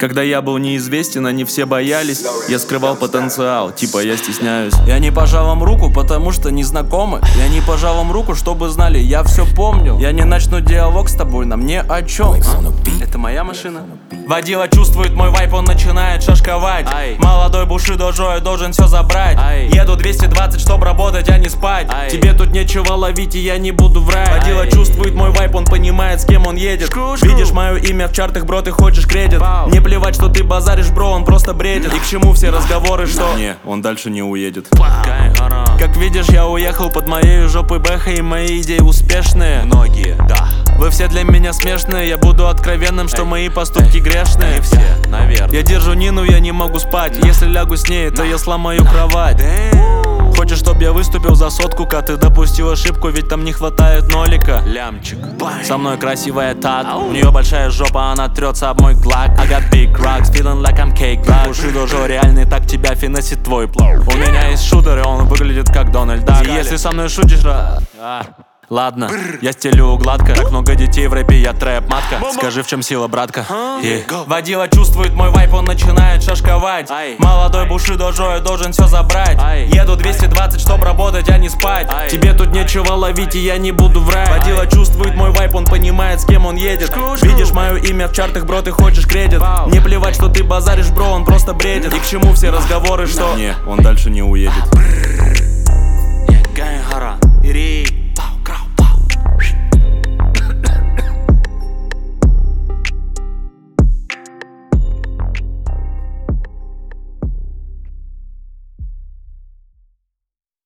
Когда я был неизвестен, они все боялись. Я скрывал потенциал, типа я стесняюсь. Я не пожал вам руку, потому что не знакомы. Я не пожал вам руку, чтобы знали, я все помню. Я не начну диалог с тобой, нам не о чем. Это моя машина? Водила чувствует мой вайп, он начинает шашковать. Молодой Бушидо Джо, я должен все забрать. Еду 220, чтоб работать, а не спать. Тебе тут нечего ловить, и я не буду врать. Водила чувствует мой вайп, он понимает, с кем он едет. Видишь мое имя в чартах, бро, ты хочешь кредит. Не плевать, что ты базаришь, бро, он просто бредит. И к чему все разговоры, что... Не, он дальше не уедет. Как видишь, я уехал под моей жопой бэха, и мои идеи успешные. Многие, да. Вы все для меня смешные, я буду откровенным, что мои поступки грешные. Не все, наверное. Я держу Нину, я не могу спать. Если лягу с ней, то я сломаю кровать. Хочешь, чтоб я выступил за сотку-ка? Ты допустил ошибку, ведь там не хватает нолика. Лямчик. Со мной красивая тат. У нее большая жопа, она трется об мой глак. I got big rocks, feeling like I'm cake black. Бушидо Джо реальный, так тебя финансит твой плов. У меня есть шутер, и он выглядит как Дональд Дак. И если со мной шутишь, ладно, я стелю гладко. Так много детей в рэпе, я трэп-матка. Скажи, в чем сила, братка? Водила чувствует мой вайп, он начинает шашковать. Молодой Бушидо Джо, я должен все забрать. Еду 220, чтоб работать, а не спать. Тебе тут нечего ловить, и я не буду врать. Водила чувствует мой вайп, он понимает, с кем он едет. Видишь мое имя в чартах, бро, ты хочешь кредит. Не плевать, что ты базаришь, бро, он просто бредит. И к чему все разговоры, что... Не, он дальше не уедет. Гангара.